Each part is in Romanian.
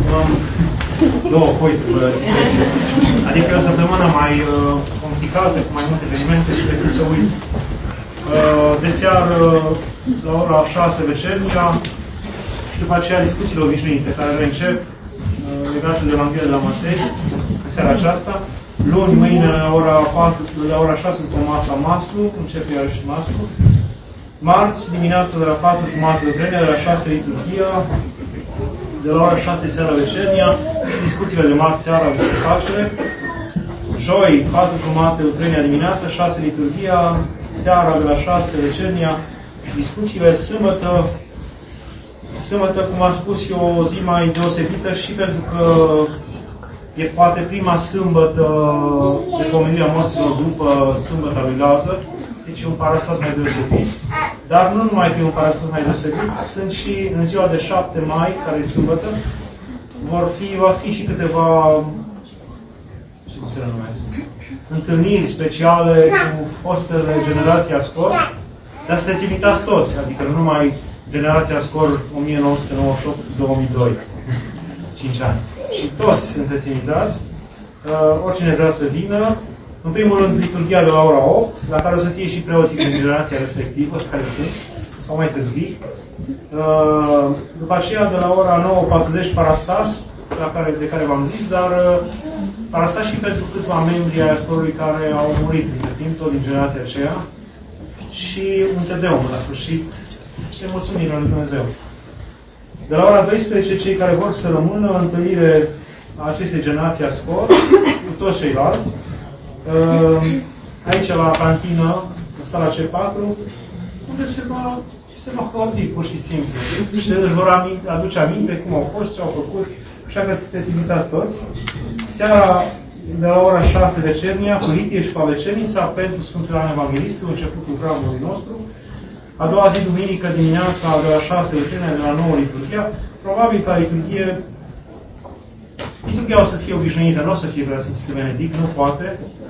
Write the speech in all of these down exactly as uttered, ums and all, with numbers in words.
am două foi să vă citesc. Adică o săptămână mai uh, complicată, cu mai multe evenimente și decât să uit. Uh, de seară, la ora șase vecernia, și după aceea discuțiile obișnuite care le încep, uh, legate de Evanghelia de la Matei, în seara aceasta. Luni, mâine, la ora patru, la ora șase, după masa maslu, începe iarăși maslu. Marți, dimineața de la patru jumate de vreme, de la șase liturghia, de la ora șase seara vecernia, și discuțiile de marți seara despre facere. Joi, patru jumate de vreme dimineața, șase liturghia, seara de la șase vecernia și discuțiile. Sâmbătă, sâmbătă, cum am spus, e o zi mai deosebită și pentru că e poate prima sâmbătă de pomenirea morților după sâmbăta lui Lazar. Deci e un parastat mai deosebit. Dar nu numai că e un parastat mai deosebit, sunt și în ziua de șapte mai, care e sâmbătă, vor fi, va fi și câteva, ce se numesc, întâlniri speciale cu fostele generații Ascor, dar sunteți invitați toți, adică nu numai generația Ascor o mie nouă sute nouăzeci și opt două mii doi, cinci ani. Și toți sunteți invitați, uh, oricine vrea să vină. În primul rând, liturghia de la ora opt, la care o să fie și preoții din generația respectivă, care sunt, sau mai târziu. După aceea, de la ora nouă patruzeci, parastas, la care, de care v-am zis, dar parastas și pentru câțiva membri ai Ascorului care au murit între timp, tot din generația aceea. Și un tedeum, la sfârșit, se mulțumim lui Dumnezeu. De la ora douăsprezece, cei care vor să rămână, întâlnire a acestei generații Ascor, cu toți ceilalți. Aici, la cantină, în sala C patru, unde se va, se va vorbi, pur și simplu. Și își vor aduce aminte cum au fost, ce au făcut, așa că sunteți invitați toți. Seara, de la ora șase vecernia, cu litie și pavecenița pentru Sfântul Ioan Evanghelistul, începutul hramului nostru. A doua zi, duminică, dimineața, de la șase vecernia, de la nouă liturghia. Probabil că liturghie, liturghia o să fie obișnuită, nu o să fie Preasfințitul Benedict, nu poate.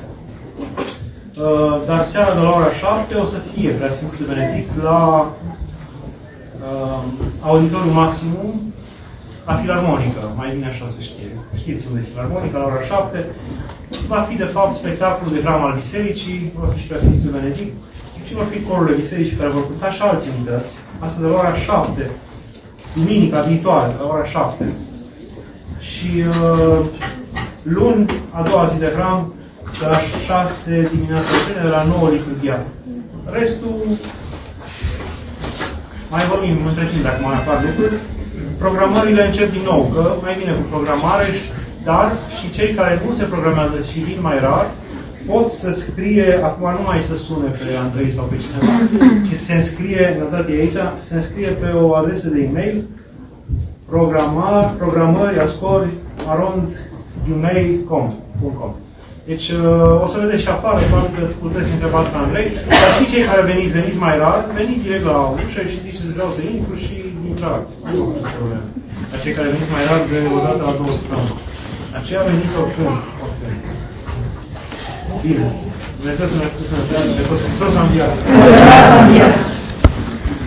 Uh, dar seara de la ora șapte o să fie Preasfințitul Benedict la uh, auditoriul maximum, la Filarmonică, mai bine așa să știe. Știți unde e Filarmonica, la ora șapte. Va fi, de fapt, spectacolul de hram al bisericii, va fi și Preasfințitul Benedict, și vor fi corurile bisericii care vor cânta și alții invitați. Asta de la ora șapte, duminica viitoare, de la ora șapte. Și uh, luni, a doua zi de hram, de la șase dimineața de la nouă liturghia. Restul, mai vorbim între timp dacă mai apar lucruri. Programările încep din nou, că mai bine cu programare, dar și cei care nu se programează și vin mai rar, pot să scrie, acum nu mai să sune pe Andrei sau pe cineva, ci se înscrie, notați aici, se înscrie pe o adresă de e-mail, programar, programări, ascori, arond, gmail punct com. Deci, uh, o să vedeți și afară, probabil că puteți întreba pe Andrei, dar și cei care veniți, veniți mai rar, veniți direct la ușă și ziceți vreau să intru și intrați. Nu e problemă. Dar cei care veniți mai rar, de o dată la două săptămâni. Aceea veniți oricând. oricând. Bine. Dumnezeu să ne să ne dea de Hristos a înviat.